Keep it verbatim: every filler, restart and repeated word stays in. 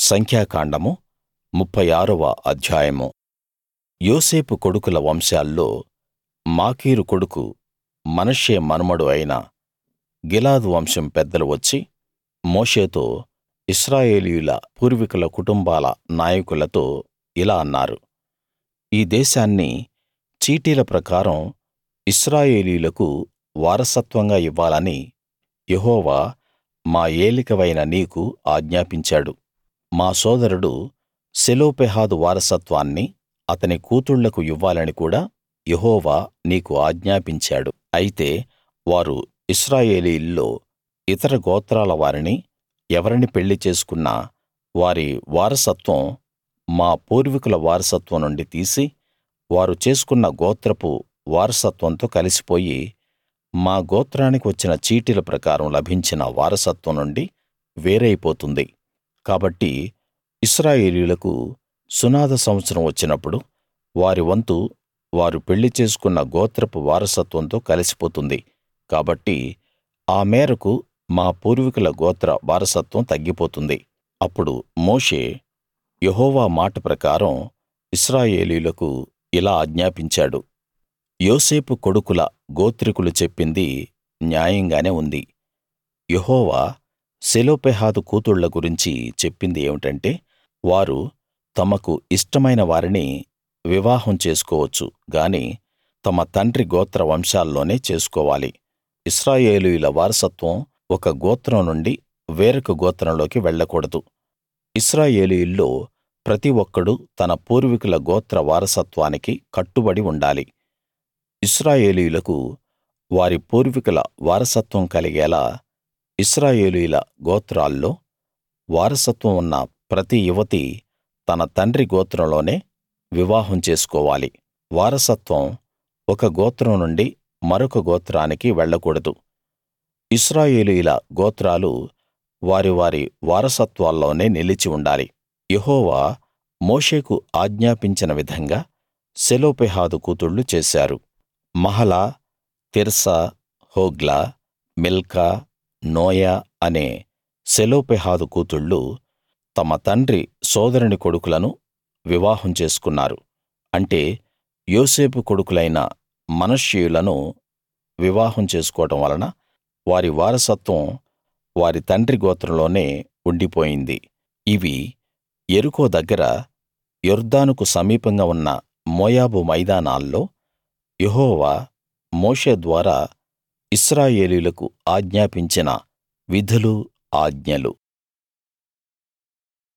సంఖ్యాకాండము ముప్ఫై ఆరవ అధ్యాయము. యోసేపు కొడుకుల వంశాల్లో మాకీరు కొడుకు మనష్షే మనుమడు అయిన గిలాదు వంశం పెద్దలు వచ్చి మోషేతో ఇశ్రాయేలీయుల పూర్వీకుల కుటుంబాల నాయకులతో ఇలా అన్నారు: ఈ దేశాన్ని చీటీల ప్రకారం ఇశ్రాయేలీయులకు వారసత్వంగా ఇవ్వాలని యెహోవా మా ఏలికవైన నీకు ఆజ్ఞాపించాడు. మా సోదరుడు సెలోపెహాదు వారసత్వాన్ని అతని కూతుళ్ళకు ఇవ్వాలని కూడా యెహోవా నీకు ఆజ్ఞాపించాడు. అయితే వారు ఇశ్రాయేలీయుల్లో ఇతర గోత్రాల వారిని ఎవరిని పెళ్లి చేసుకున్నా వారి వారసత్వం మా పూర్వీకుల వారసత్వం నుండి తీసి వారు చేసుకున్న గోత్రపు వారసత్వంతో కలిసిపోయి మా గోత్రానికి వచ్చిన చీటీల ప్రకారం లభించిన వారసత్వం నుండి వేరైపోతుంది. కాబట్టి ఇశ్రాయేలీయులకు సునాద సంవత్సరం వచ్చినప్పుడు వారి వంతు వారు పెళ్లి చేసుకున్న గోత్రపు వారసత్వంతో కలిసిపోతుంది. కాబట్టి ఆ మేరకు మా పూర్వీకుల గోత్ర వారసత్వం తగ్గిపోతుంది. అప్పుడు మోషే యెహోవా మాట ప్రకారం ఇశ్రాయేలీయులకు ఇలా ఆజ్ఞాపించాడు: యోసేపు కొడుకుల గోత్రికులు చెప్పింది న్యాయంగానే ఉంది. యెహోవా సెలోపెహాదు కూతుళ్ళ గురించి చెప్పింది ఏమిటంటే, వారు తమకు ఇష్టమైన వారిని వివాహం చేసుకోవచ్చు గాని తమ తండ్రి గోత్ర వంశాల్లోనే చేసుకోవాలి. ఇశ్రాయేలీయుల వారసత్వం ఒక గోత్రం నుండి వేరొక గోత్రంలోకి వెళ్ళకూడదు. ఇశ్రాయేలీయుల్లో ప్రతి ఒక్కడూ తన పూర్వీకుల గోత్ర వారసత్వానికి కట్టుబడి ఉండాలి. ఇశ్రాయేలీయులకు వారి పూర్వీకుల వారసత్వం కలిగేలా ఇశ్రాయేలీయుల గోత్రాల్లో వారసత్వం ఉన్న ప్రతి యువతి తన తండ్రి గోత్రంలోనే వివాహం చేసుకోవాలి. వారసత్వం ఒక గోత్రం నుండి మరొక గోత్రానికి వెళ్ళకూడదు. ఇశ్రాయేలీయుల గోత్రాలు వారి వారి వారసత్వాల్లోనే నిలిచి ఉండాలి. యెహోవా మోషేకు ఆజ్ఞాపించిన విధంగా సెలోపెహాదు కూతుళ్ళు చేశారు. Mahlah, Tirzah, Hoglah, Milcah, Noah అనే సెలోపెహాదు కూతుళ్ళు తమ తండ్రి సోదరుని కొడుకులను వివాహం చేసుకున్నారు. అంటే యోసేపు కొడుకులైన మనష్షీయులను వివాహం చేసుకోవడం వలన వారి వారసత్వం వారి తండ్రి గోత్రంలోనే ఉండిపోయింది. ఇవి యెరికో దగ్గర యొర్దానుకు సమీపంగా ఉన్న మోయాబు మైదానాల్లో యెహోవా మోషే ద్వారా ఇశ్రాయేలీయులకు ఆజ్ఞాపించిన విధులు, ఆజ్ఞలు.